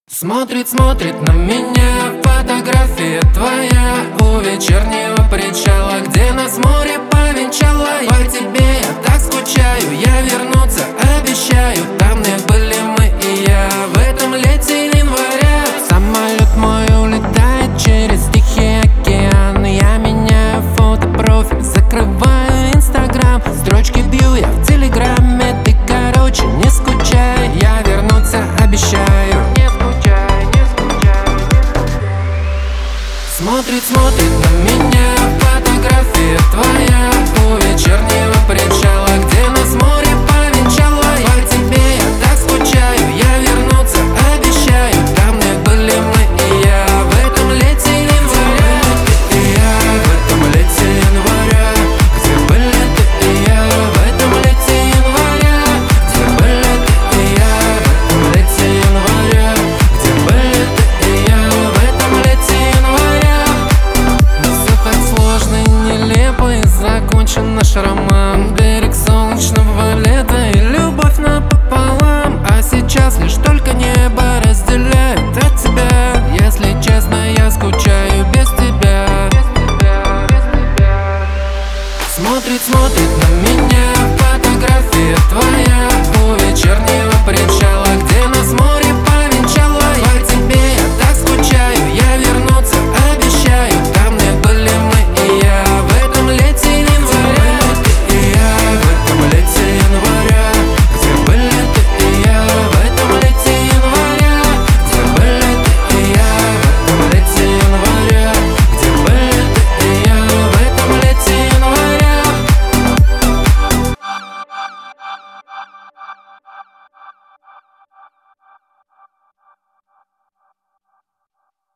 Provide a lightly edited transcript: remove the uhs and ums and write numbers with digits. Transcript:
Смотрит, смотрит на меня фотография твоя у вечернего причала, где нас море повенчало. По тебе я так скучаю, я вернуться обещаю. Там, где были мы и я, в этом лете января. Самолет мой улетает через Тихий океан. Я меняю фотопрофиль, закрываю инстаграм. Строчки бью я в телеграме, ты, короче, не скучай, я вернуться обещаю. Смотрит, смотрит на меня фотография твоя